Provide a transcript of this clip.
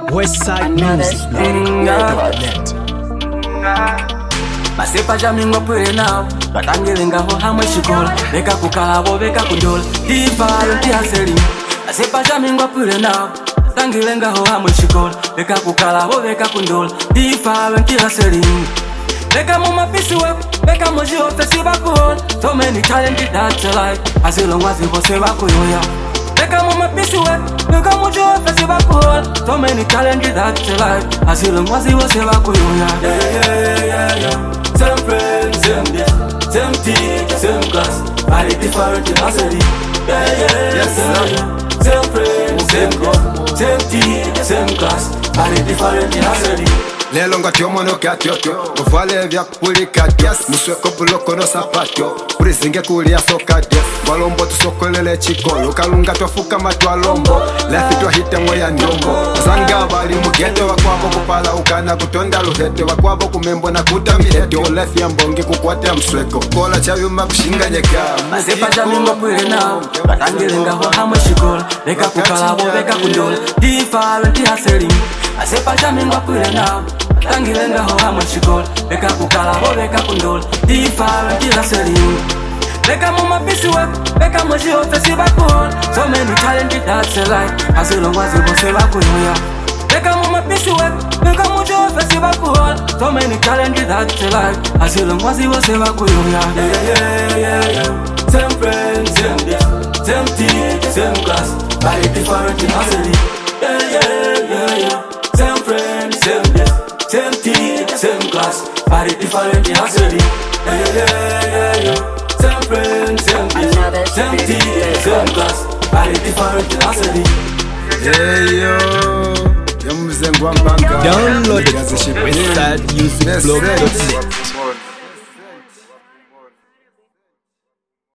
Westsidemusic.net. Masepa jamingo pwere now Batangilenga ho hamwe shikola Beka kukalabo beka kundola Divayo tihaseli Masepa jamingo pwere now Batangilenga ho hamwe shikola Beka kukalabo beka kundola Divayo tihaseli Beka mumapisi wepo Beka moji ofesi bakuhola So many talented that's alive As long as it was bakuyoya Beka mumapisi wepo Beka moji ofesi bakuhola So many talented that's alive As long as it was bakuyoya Yeah. Same friends, same day, same teacher, same class, but it's different in nursery. Same friends, same group, same teacher, same class, but it's different in nursery. Lelo ngati omono katyoto Uvale vya kupulika Musweko buloko no sapatyo Urizinge kulia sokatyo Walombo tusokolele chikolo Kalunga tofuka matwalombo Lafi twahite moya nyombo Zanga bali mugete wakwabo kupala ukana kutonda luhete Wakwabo kumembo na kutamilete Olefi ya mbongi kukwate msweko Kola chayuma kushinga nyeka Masepa jamingo pwere now Batangilenga ho hamwe shikola Beka kukalabo beka kundola Different ihaseli Masepa jamingo pwere now Batangilenga ho hamwe shikola Beka kukalabo beka kundola Different ihaseli Beka mumapisi wepo Beka moji ofesi bakuhola So many talented that's alive As long as it was bakuyoya Beka mumapisi wepo Beka moji ofesi bakuhola So many talented that's alive As long as it was bakuyoya Yeah. Same friends, same day, same teacher, same class, but it's different in nursery. Yeah. Same friends, same day, same teacher, same class, but it's different in nursery. Yeah. Same friends, same day, same teacher, same class, but it's different in nursery. Download it. Westsidemusicblog.net.